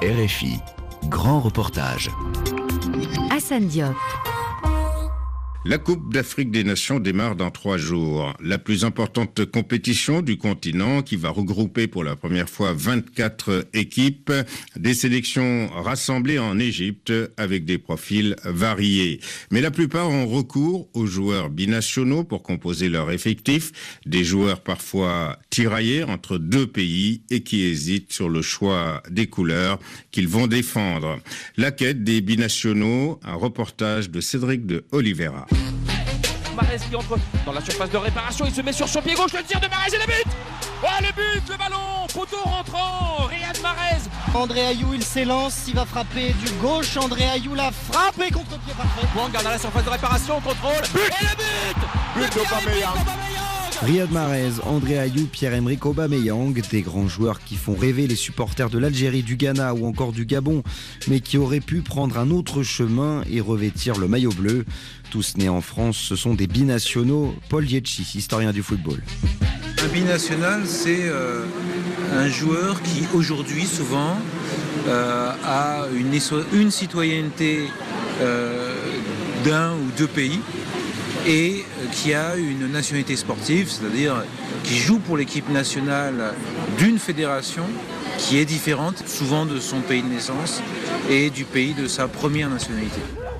RFI, grand reportage. Hassan Diop. La Coupe d'Afrique des Nations démarre dans 3 jours. La plus importante compétition du continent qui va regrouper pour la première fois 24 équipes, des sélections rassemblées en Égypte avec des profils variés. Mais la plupart ont recours aux joueurs binationaux pour composer leur effectif, des joueurs parfois tiraillés entre 2 pays et qui hésitent sur le choix des couleurs qu'ils vont défendre. La quête des binationaux, un reportage de Cédric de Oliveira. Mahrez qui entre dans la surface de réparation, il se met sur son pied gauche, le tir de Mahrez et le but. Ouais, le but, le ballon, poteau rentrant, Riyad Mahrez. André Ayew, il s'élance, il va frapper du gauche, André Ayew l'a frappé contre-pied parfait. Wanga dans la surface de réparation, contrôle, but. Et le but d'Aubameyang. Riyad Mahrez, André Ayew, Pierre-Emerick Aubameyang, des grands joueurs qui font rêver les supporters de l'Algérie, du Ghana ou encore du Gabon, mais qui auraient pu prendre un autre chemin et revêtir le maillot bleu. Tous nés en France, ce sont des binationaux. Paul Dietchi, historien du football. Un binational, c'est un joueur qui aujourd'hui souvent a une citoyenneté d'un ou 2 pays et qui a une nationalité sportive, c'est-à-dire qui joue pour l'équipe nationale d'une fédération qui est différente souvent de son pays de naissance et du pays de sa première nationalité.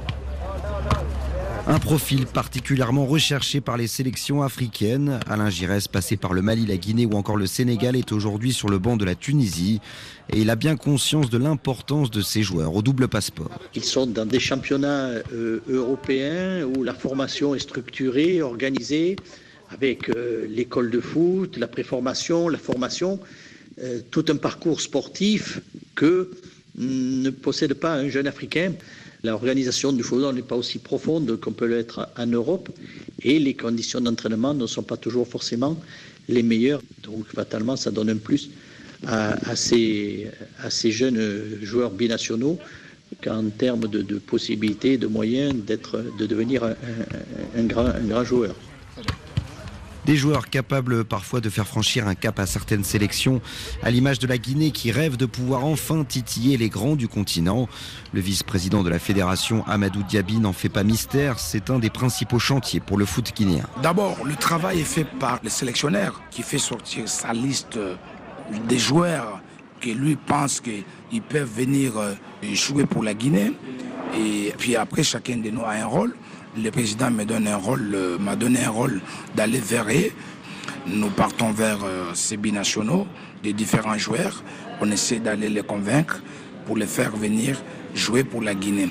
Un profil particulièrement recherché par les sélections africaines. Alain Giresse, passé par le Mali, la Guinée ou encore le Sénégal, est aujourd'hui sur le banc de la Tunisie. Et il a bien conscience de l'importance de ces joueurs au double passeport. Ils sont dans des championnats européens où la formation est structurée, organisée, avec l'école de foot, la préformation, la formation, tout un parcours sportif que ne possède pas un jeune Africain. L'organisation du football n'est pas aussi profonde qu'on peut l'être en Europe et les conditions d'entraînement ne sont pas toujours forcément les meilleures. Donc fatalement, ça donne un plus à ces jeunes joueurs binationaux qu'en termes de possibilités, de moyens de devenir un grand joueur. Des joueurs capables parfois de faire franchir un cap à certaines sélections, à l'image de la Guinée qui rêve de pouvoir enfin titiller les grands du continent. Le vice-président de la fédération, Amadou Diaby, n'en fait pas mystère, c'est un des principaux chantiers pour le foot guinéen. D'abord, le travail est fait par le sélectionneur qui fait sortir sa liste des joueurs que lui pense qu'ils peuvent venir jouer pour la Guinée. Et puis après, chacun de nous a un rôle. Le président m'a donné un rôle d'aller vers eux. Nous partons vers ces binationaux, des différents joueurs. On essaie d'aller les convaincre pour les faire venir jouer pour la Guinée.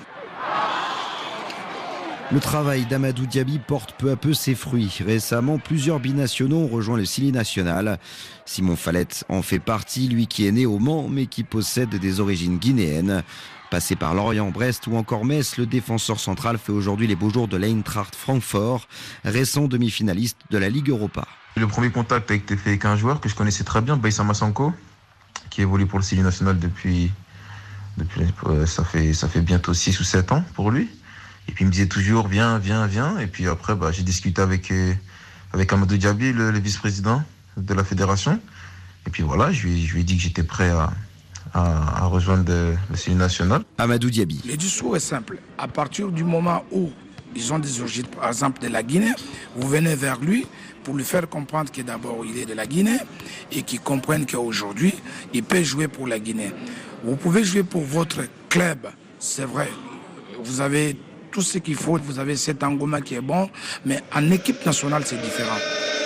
Le travail d'Amadou Diaby porte peu à peu ses fruits. Récemment, plusieurs binationaux ont rejoint le Sili national. Simon Fallette en fait partie, lui qui est né au Mans, mais qui possède des origines guinéennes. Passé par Lorient, Brest ou encore Metz, le défenseur central fait aujourd'hui les beaux jours de l'Eintracht Francfort, récent demi-finaliste de la Ligue Europa. Le premier contact a été fait avec un joueur que je connaissais très bien, Baïssa Massanko, qui évolue pour le Sili national depuis ça fait bientôt 6 ou 7 ans pour lui. Et puis il me disait toujours viens. Et puis après j'ai discuté avec Amadou Diaby, le vice-président de la fédération. Et puis voilà, je lui ai dit que j'étais prêt à rejoindre le Sili national. Amadou Diaby. Le discours est simple. À partir du moment où ils ont des origines, par exemple de la Guinée, vous venez vers lui pour lui faire comprendre que d'abord il est de la Guinée et qu'il comprenne qu'aujourd'hui il peut jouer pour la Guinée. Vous pouvez jouer pour votre club, c'est vrai. Vous avez tout ce qu'il faut, vous avez cet engouement qui est bon, mais en équipe nationale c'est différent.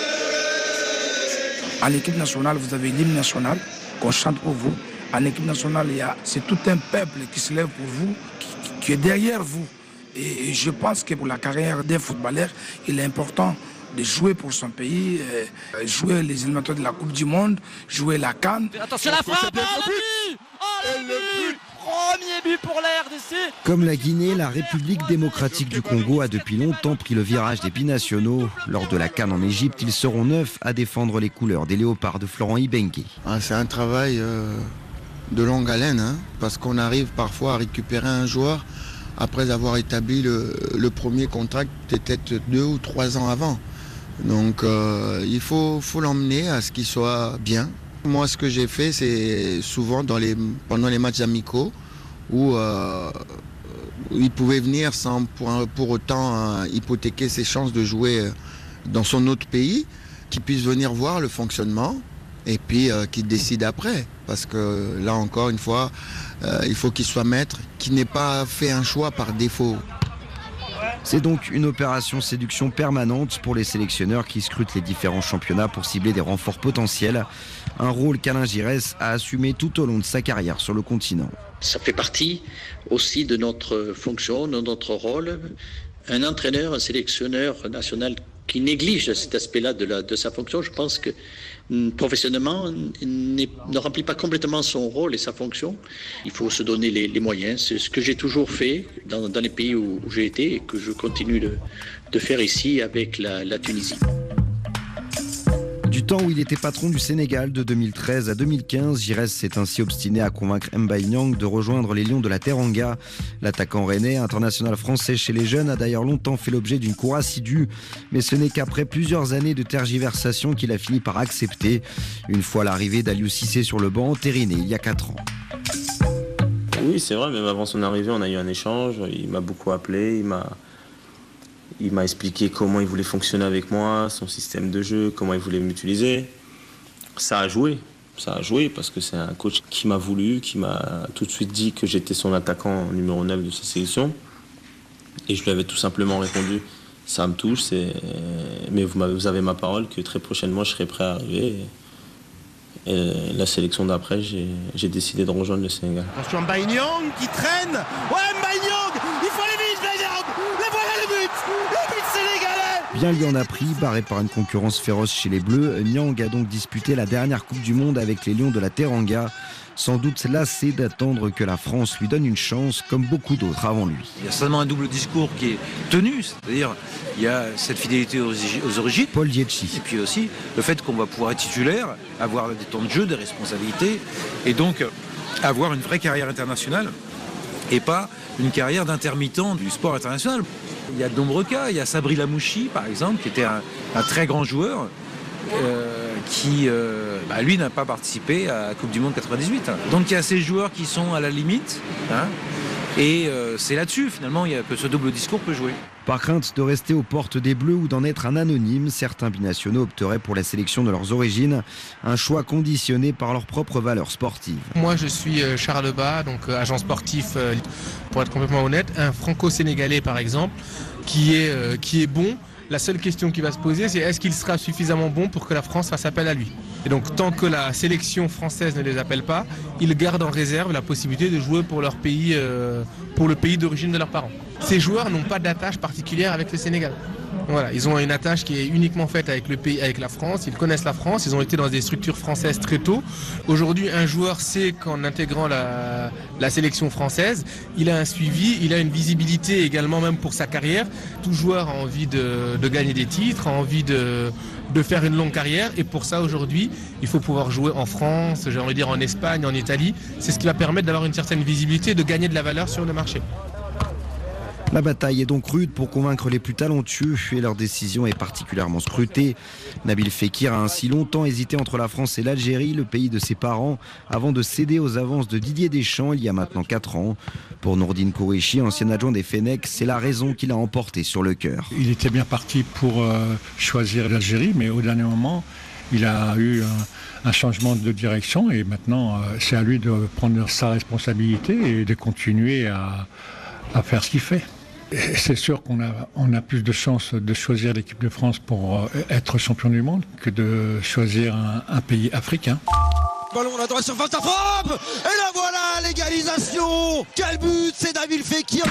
En équipe nationale, vous avez l'hymne national qu'on chante pour vous. En équipe nationale, c'est tout un peuple qui se lève pour vous, qui est derrière vous. Et je pense que pour la carrière des footballeurs, il est important de jouer pour son pays, jouer les éliminatoires de la Coupe du Monde, jouer la CAN. Attention la frappe, le but, premier but pour la RDC. Comme la Guinée, la République démocratique du Congo a depuis longtemps pris le virage des binationaux. Lors de la CAN en Égypte, ils seront 9 à défendre les couleurs des léopards de Florent Ibenge. C'est un travail de longue haleine, parce qu'on arrive parfois à récupérer un joueur après avoir établi le premier contrat peut-être 2 ou 3 ans avant. Donc il faut l'emmener à ce qu'il soit bien, Moi, ce que j'ai fait, c'est souvent pendant les matchs amicaux où il pouvait venir sans pour autant hypothéquer ses chances de jouer dans son autre pays, qu'il puisse venir voir le fonctionnement et puis qu'il décide après. Parce que là encore une fois, il faut qu'il soit maître, qu'il n'ait pas fait un choix par défaut. C'est donc une opération séduction permanente pour les sélectionneurs qui scrutent les différents championnats pour cibler des renforts potentiels. Un rôle qu'Alain Giresse a assumé tout au long de sa carrière sur le continent. Ça fait partie aussi de notre fonction, de notre rôle. Un entraîneur, un sélectionneur national qui néglige cet aspect-là de sa fonction, je pense que professionnellement, ne remplit pas complètement son rôle et sa fonction. Il faut se donner les moyens. C'est ce que j'ai toujours fait dans les pays où j'ai été et que je continue de faire ici avec la Tunisie. Du temps où il était patron du Sénégal de 2013 à 2015, Giresse s'est ainsi obstiné à convaincre Mbaye Niang de rejoindre les Lions de la Teranga. L'attaquant rennais, international français chez les jeunes, a d'ailleurs longtemps fait l'objet d'une cour assidue. Mais ce n'est qu'après plusieurs années de tergiversation qu'il a fini par accepter. Une fois l'arrivée d'Aliou Cissé sur le banc, entériné il y a 4 ans. Oui, c'est vrai, même avant son arrivée, on a eu un échange. Il m'a beaucoup appelé, il m'a expliqué comment il voulait fonctionner avec moi, son système de jeu, comment il voulait m'utiliser. Ça a joué parce que c'est un coach qui m'a voulu, qui m'a tout de suite dit que j'étais son attaquant numéro 9 de sa sélection. Et je lui avais tout simplement répondu, ça me touche, mais vous avez ma parole que très prochainement je serai prêt à arriver. Et la sélection d'après, j'ai décidé de rejoindre le Sénégal. Attention Mbaye Niang qui traîne. Ouais, Mbaye Niang, il faut aller vite, Mbaye Niang. Le voilà le but sénégalais. Bien lui en a pris, barré par une concurrence féroce chez les Bleus, Niang a donc disputé la dernière Coupe du Monde avec les Lions de la Teranga. Sans doute lassé d'attendre que la France lui donne une chance, comme beaucoup d'autres avant lui. Il y a seulement un double discours qui est tenu, c'est-à-dire il y a cette fidélité aux origines. Paul Dietchi. Et puis aussi le fait qu'on va pouvoir être titulaire, avoir des temps de jeu, des responsabilités, et donc avoir une vraie carrière internationale et pas une carrière d'intermittent du sport international. Il y a de nombreux cas, il y a Sabri Lamouchi par exemple, qui était un très grand joueur, qui lui n'a pas participé à la Coupe du Monde 98. Donc il y a ces joueurs qui sont à la limite, et c'est là-dessus finalement que ce double discours peut jouer. Par crainte de rester aux portes des Bleus ou d'en être un anonyme, certains binationaux opteraient pour la sélection de leurs origines, un choix conditionné par leurs propres valeurs sportives. Moi je suis Charles Bas, donc agent sportif, pour être complètement honnête, un franco-sénégalais par exemple, qui est bon. La seule question qui va se poser, c'est est-ce qu'il sera suffisamment bon pour que la France fasse appel à lui. Et donc tant que la sélection française ne les appelle pas, ils gardent en réserve la possibilité de jouer pour leur pays, pour le pays d'origine de leurs parents. Ces joueurs n'ont pas d'attache particulière avec le Sénégal. Voilà, ils ont une attache qui est uniquement faite avec le pays, avec la France. Ils connaissent la France, ils ont été dans des structures françaises très tôt. Aujourd'hui, un joueur sait qu'en intégrant la sélection française, il a un suivi, il a une visibilité également même pour sa carrière. Tout joueur a envie de gagner des titres, a envie de faire une longue carrière, et pour ça aujourd'hui il faut pouvoir jouer en France, j'ai envie de dire en Espagne, en Italie. C'est ce qui va permettre d'avoir une certaine visibilité, de gagner de la valeur sur le marché. La bataille est donc rude pour convaincre les plus talentueux et leur décision est particulièrement scrutée. Nabil Fekir a ainsi longtemps hésité entre la France et l'Algérie, le pays de ses parents, avant de céder aux avances de Didier Deschamps il y a maintenant 4 ans. Pour Nourdine Koureichi, ancien adjoint des Fennecs, c'est la raison qui l'a emporté sur le cœur. Il était bien parti pour choisir l'Algérie, mais au dernier moment, il a eu un changement de direction et maintenant c'est à lui de prendre sa responsabilité et de continuer à faire ce qu'il fait. C'est sûr qu'on a plus de chances de choisir l'équipe de France pour être champion du monde que de choisir un pays africain. Ballon à la droite, surface, la frappe. Et la voilà, l'égalisation. Quel but, c'est Nabil Fekir.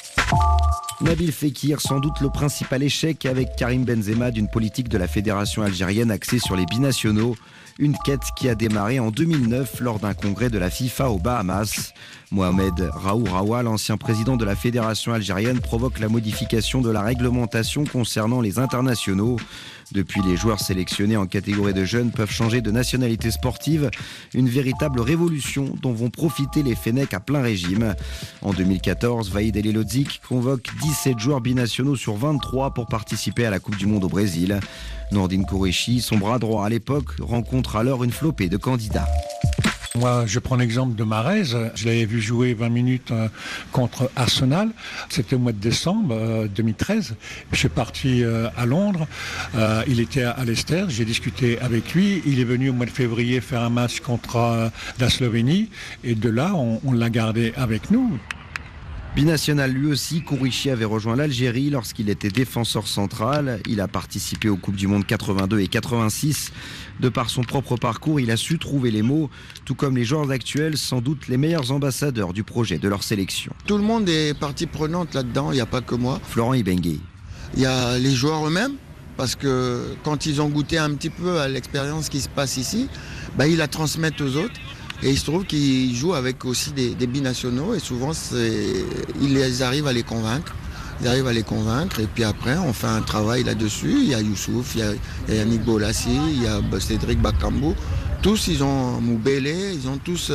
Nabil Fekir, sans doute le principal échec avec Karim Benzema d'une politique de la fédération algérienne axée sur les binationaux. Une quête qui a démarré en 2009 lors d'un congrès de la FIFA aux Bahamas. Mohamed Raouraoua, l'ancien président de la fédération algérienne, provoque la modification de la réglementation concernant les internationaux. Depuis, les joueurs sélectionnés en catégorie de jeunes peuvent changer de nationalité sportive. Une véritable révolution dont vont profiter les Fennecs à plein régime. En 2014, Vaïd El Elodzik convoque 17 joueurs binationaux sur 23 pour participer à la Coupe du Monde au Brésil. Nordine Qureshi, son bras droit à l'époque, rencontre alors une flopée de candidats. Moi, je prends l'exemple de Mahrez. Je l'avais vu jouer 20 minutes contre Arsenal. C'était au mois de décembre 2013. Je suis parti à Londres. Il était à Leicester. J'ai discuté avec lui. Il est venu au mois de février faire un match contre la Slovénie. Et de là, on l'a gardé avec nous. Binational lui aussi, Qureshi avait rejoint l'Algérie lorsqu'il était défenseur central. Il a participé aux Coupes du Monde 82 et 86. De par son propre parcours, il a su trouver les mots, tout comme les joueurs actuels, sans doute les meilleurs ambassadeurs du projet de leur sélection. Tout le monde est partie prenante là-dedans, il n'y a pas que moi. Florent Ibengué. Il y a les joueurs eux-mêmes, parce que quand ils ont goûté un petit peu à l'expérience qui se passe ici, ils la transmettent aux autres. Et il se trouve qu'ils jouent avec aussi des binationaux et souvent ils arrivent à les convaincre. Et puis après on fait un travail là-dessus. Il y a Youssouf, il y a Yannick Bolassi, il y a Cédric Bakambu. Tous ils ont Moubélé, ils ont tous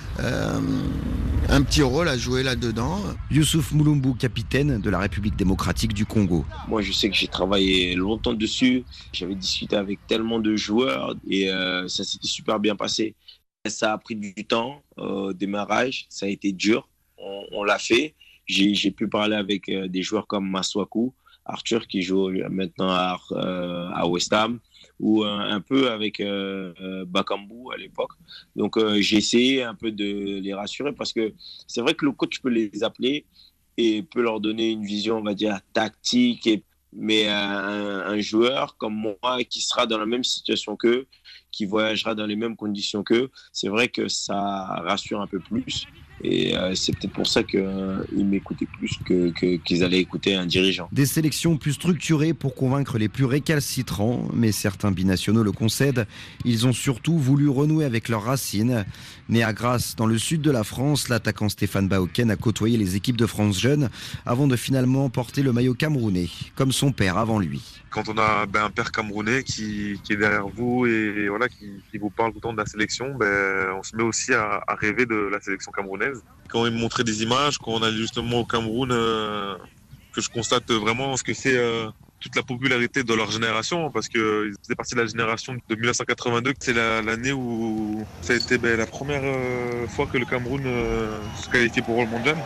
un petit rôle à jouer là-dedans. Youssouf Moulumbu, capitaine de la République démocratique du Congo. Moi je sais que j'ai travaillé longtemps dessus. J'avais discuté avec tellement de joueurs et ça s'était super bien passé. Ça a pris du temps au démarrage, ça a été dur, on l'a fait. J'ai pu parler avec des joueurs comme Masuaku, Arthur qui joue maintenant à West Ham, ou un peu avec Bakambu à l'époque. Donc j'ai essayé un peu de les rassurer parce que c'est vrai que le coach peut les appeler et peut leur donner une vision, on va dire, tactique, mais un joueur comme moi qui sera dans la même situation qu'eux, qui voyagera dans les mêmes conditions qu'eux, c'est vrai que ça rassure un peu plus. Et c'est peut-être pour ça qu'ils m'écoutaient plus qu'ils allaient écouter un dirigeant. Des sélections plus structurées pour convaincre les plus récalcitrants, mais certains binationaux le concèdent. Ils ont surtout voulu renouer avec leurs racines. Né à Grasse, dans le sud de la France, l'attaquant Stéphane Bahoken a côtoyé les équipes de France jeunes avant de finalement porter le maillot camerounais, comme son père avant lui. Quand on a un père camerounais qui est derrière vous et voilà, qui vous parle tout le temps de la sélection, on se met aussi à rêver de la sélection camerounaise. Quand il me montrait des images, quand on allait justement au Cameroun, que je constate vraiment ce que c'est toute la popularité de leur génération, parce qu'ils faisaient partie de la génération de 1982. C'est l'année où ça a été la première fois que le Cameroun se qualifiait pour le mondial.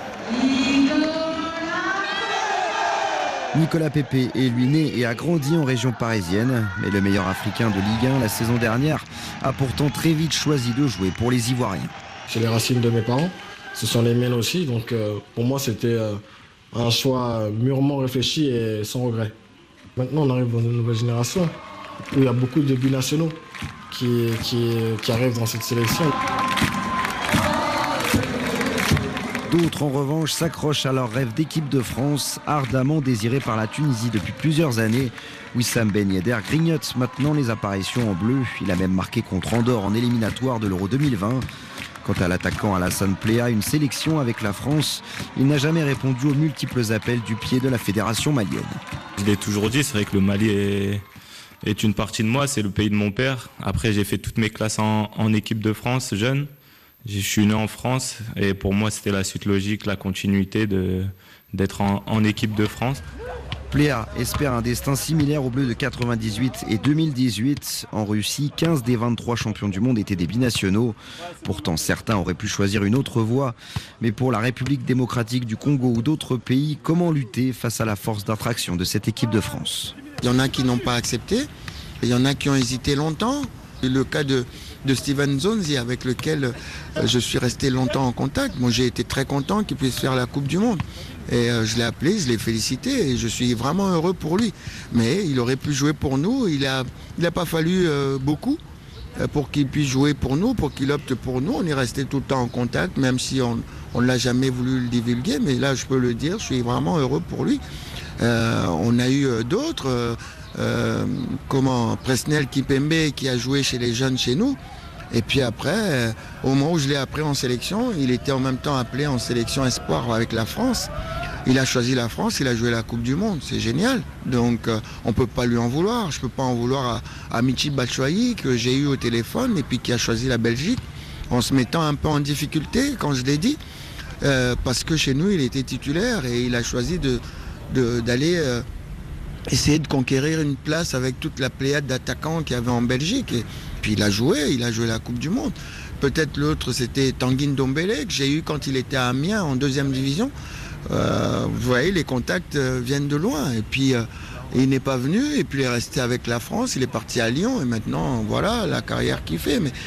Nicolas Pépé est lui né et a grandi en région parisienne, mais le meilleur africain de Ligue 1 la saison dernière a pourtant très vite choisi de jouer pour les Ivoiriens. C'est les racines de mes parents, ce sont les miennes aussi, donc pour moi c'était un choix mûrement réfléchi et sans regret. Maintenant on arrive dans une nouvelle génération où il y a beaucoup de binationaux qui arrivent dans cette sélection. D'autres, en revanche, s'accrochent à leur rêve d'équipe de France, ardemment désiré par la Tunisie depuis plusieurs années. Wissam Ben Yedder grignote maintenant les apparitions en bleu. Il a même marqué contre Andorre en éliminatoire de l'Euro 2020. Quant à l'attaquant Alassane Pléa, une sélection avec la France, il n'a jamais répondu aux multiples appels du pied de la fédération malienne. Je l'ai toujours dit, c'est vrai que le Mali est une partie de moi, c'est le pays de mon père. Après, j'ai fait toutes mes classes en équipe de France jeune. Je suis né en France et pour moi c'était la suite logique, la continuité d'être en équipe de France. Pléa espère un destin similaire aux Bleus de 98 et 2018. En Russie, 15 des 23 champions du monde étaient des binationaux. Pourtant, certains auraient pu choisir une autre voie. Mais pour la République démocratique du Congo ou d'autres pays, comment lutter face à la force d'attraction de cette équipe de France ? Il y en a qui n'ont pas accepté, il y en a qui ont hésité longtemps. Le cas de Steven Zonzi, avec lequel je suis resté longtemps en contact. Moi, j'ai été très content qu'il puisse faire la Coupe du Monde. Et je l'ai appelé, je l'ai félicité et je suis vraiment heureux pour lui. Mais il aurait pu jouer pour nous. Il a pas fallu beaucoup pour qu'il puisse jouer pour nous, pour qu'il opte pour nous. On est resté tout le temps en contact, même si on ne l'a jamais voulu le divulguer. Mais là, je peux le dire, je suis vraiment heureux pour lui. On a eu d'autres... Presnel Kipembe qui a joué chez les jeunes chez nous, Et puis après, au moment où je l'ai appris en sélection, il était en même temps appelé en sélection espoir avec la France. Il a choisi la France, il a joué la Coupe du Monde, c'est génial. Donc on ne peut pas lui en vouloir. Je ne peux pas en vouloir à Michy Batshuayi que j'ai eu au téléphone et puis qui a choisi la Belgique en se mettant un peu en difficulté quand je l'ai dit. Parce que chez nous il était titulaire et il a choisi d'aller essayer de conquérir une place avec toute la pléiade d'attaquants qu'il y avait en Belgique. Et puis il a joué la Coupe du Monde. Peut-être l'autre c'était Tanguy Ndombele que j'ai eu quand il était à Amiens en 2e division. Vous voyez, les contacts viennent de loin. Et puis il n'est pas venu et puis il est resté avec la France, il est parti à Lyon et maintenant voilà la carrière qu'il fait. Mais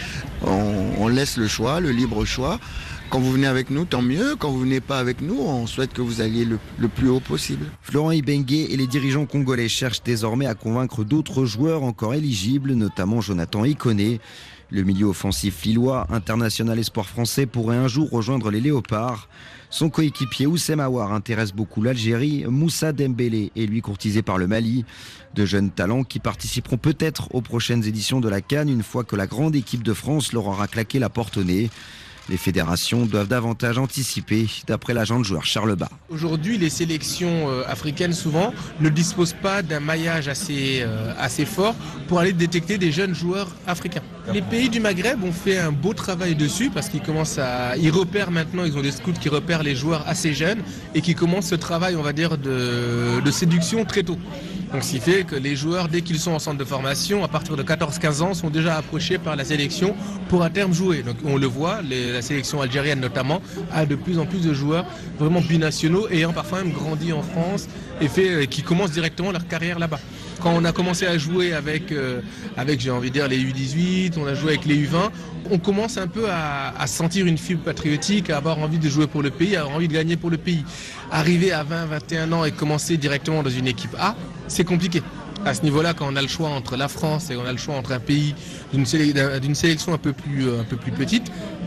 on laisse le choix, le libre choix. Quand vous venez avec nous, tant mieux. Quand vous venez pas avec nous, on souhaite que vous alliez le plus haut possible. Florent Ibenge et les dirigeants congolais cherchent désormais à convaincre d'autres joueurs encore éligibles, notamment Jonathan Ikoné. Le milieu offensif lillois, international espoir français, pourrait un jour rejoindre les Léopards. Son coéquipier Oussem Aouar intéresse beaucoup l'Algérie. Moussa Dembélé est lui courtisé par le Mali. De jeunes talents qui participeront peut-être aux prochaines éditions de la CAN une fois que la grande équipe de France leur aura claqué la porte au nez. Les fédérations doivent davantage anticiper, d'après l'agent de joueur Charles Bas. Aujourd'hui, les sélections africaines, souvent, ne disposent pas d'un maillage assez fort pour aller détecter des jeunes joueurs africains. Les pays du Maghreb ont fait un beau travail dessus parce ils repèrent maintenant, ils ont des scouts qui repèrent les joueurs assez jeunes et qui commencent ce travail, on va dire, de séduction très tôt. Donc, ce qui fait que les joueurs, dès qu'ils sont en centre de formation, à partir de 14-15 ans, sont déjà approchés par la sélection pour à terme jouer. Donc, on le voit, la sélection algérienne notamment a de plus en plus de joueurs vraiment binationaux ayant parfois même grandi en France et qui commencent directement leur carrière là-bas. Quand on a commencé à jouer avec j'ai envie de dire, les U18, on a joué avec les U20, on commence un peu à sentir une fibre patriotique, à avoir envie de jouer pour le pays, à avoir envie de gagner pour le pays. Arriver à 20-21 ans et commencer directement dans une équipe A, c'est compliqué. À ce niveau-là, quand on a le choix entre la France et on a le choix entre un pays d'une sélection un peu plus petite,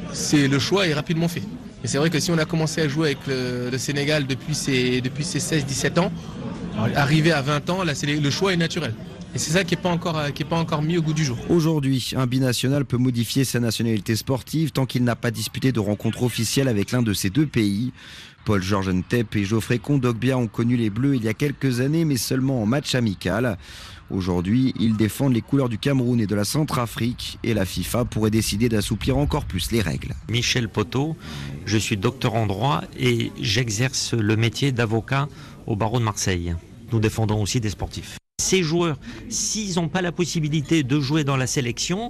le choix est rapidement fait. Et c'est vrai que si on a commencé à jouer avec le Sénégal depuis ses 16-17 ans, arrivé à 20 ans, le choix est naturel. Et c'est ça qui n'est pas encore mis au goût du jour. Aujourd'hui, un binational peut modifier sa nationalité sportive tant qu'il n'a pas disputé de rencontre officielle avec l'un de ces deux pays. Paul-Georges Ntep et Geoffrey Kondogbia ont connu les Bleus il y a quelques années, mais seulement en match amical. Aujourd'hui, ils défendent les couleurs du Cameroun et de la Centrafrique et la FIFA pourrait décider d'assouplir encore plus les règles. Michel Poteau, je suis docteur en droit et j'exerce le métier d'avocat au barreau de Marseille. Nous défendons aussi des sportifs. Ces joueurs, s'ils n'ont pas la possibilité de jouer dans la sélection,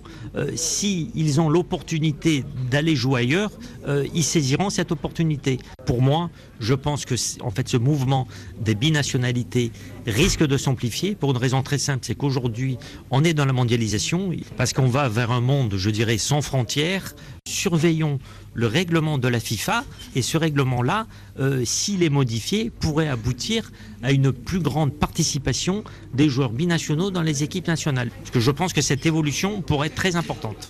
s'ils ont l'opportunité d'aller jouer ailleurs, ils saisiront cette opportunité. Pour moi, je pense que ce mouvement des binationalités risque de s'amplifier pour une raison très simple, c'est qu'aujourd'hui, on est dans la mondialisation, parce qu'on va vers un monde, je dirais, sans frontières. Surveillons le règlement de la FIFA et ce règlement-là, s'il est modifié, pourrait aboutir à une plus grande participation des joueurs binationaux dans les équipes nationales. Parce que je pense que cette évolution pourrait être très importante.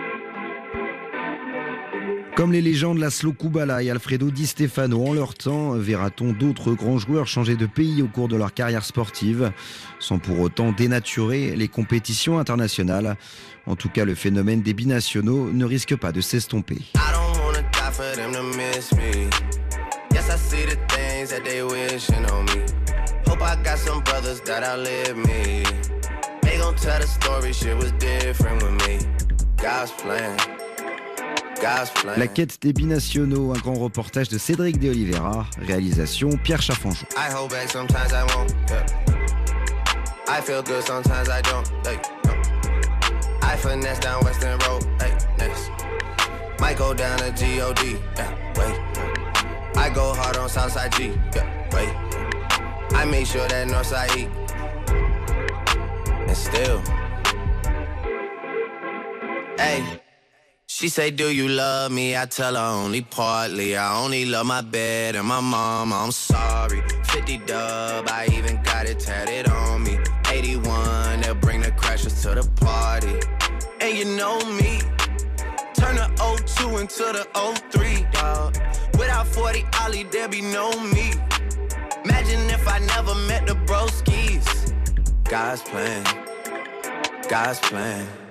Comme les légendes Laszlo Kubala et Alfredo Di Stefano en leur temps, verra-t-on d'autres grands joueurs changer de pays au cours de leur carrière sportive, sans pour autant dénaturer les compétitions internationales. En tout cas, le phénomène des binationaux ne risque pas de s'estomper. La quête des binationaux, un grand reportage de Cédric de Oliveira, réalisation Pierre Chaffanjon. She say, do you love me? I tell her only partly. I only love my bed and my mama, I'm sorry. 50 dub, I even got it tatted on me. 81, they'll bring the crashers to the party. And you know me, turn the 02 into the 03, dog. Without 40 Ollie, there be no me. Imagine if I never met the broskies. God's plan, God's plan.